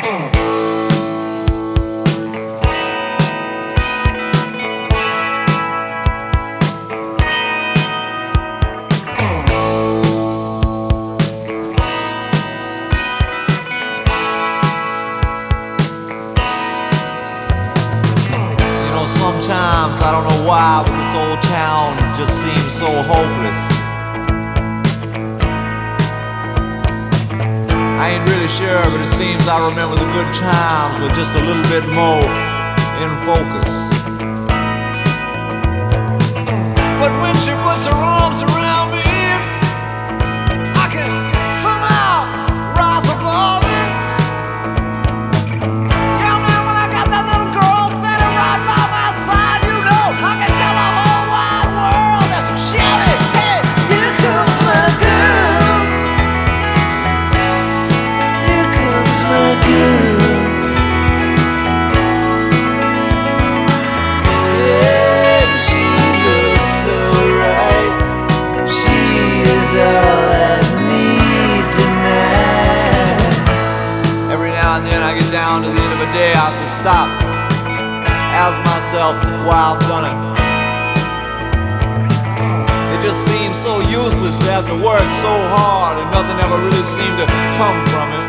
Sometimes, I don't know why, but this old town just seems so hopeless. I ain't really sure, but it seems I remember the good times with just a little bit more in focus. But when she puts her arms around me, I can somehow rise above it. Yeah, man, when I got that little girl standing right by my side, you know, I can tell the whole wide world that Shelly, hey, here comes my girl. Here comes my girl. Yeah, she looks so right. She is all I need tonight. Every now and then I get down to the end of a day, I have to stop, ask myself why I've done it. It just seems so useless to have to work so hard and nothing ever really seemed to come from it.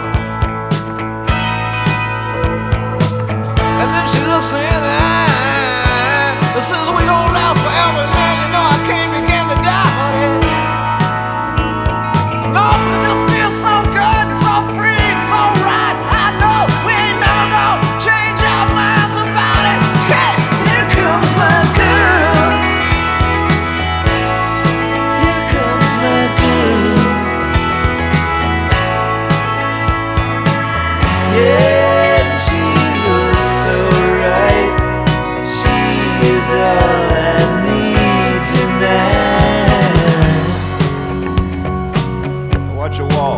And then she looks me in the eye and says we don't last forever, man. You know I can't begin to die, honey. No, but it just feels so good, so free, so right. I know we ain't never gonna change our minds about it. Hey, here comes my girl. Here comes my girl. Yeah, she looks so right. She is all I need tonight. Watch your walk.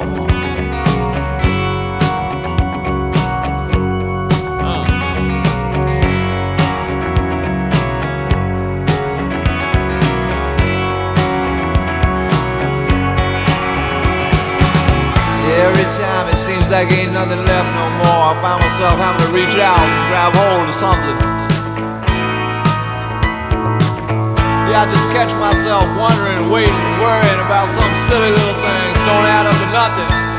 Every time it seems like ain't nothing left no more, I find myself having to reach out and grab hold of something. Yeah, I just catch myself wondering, waiting, worrying about some silly little things don't add up to nothing.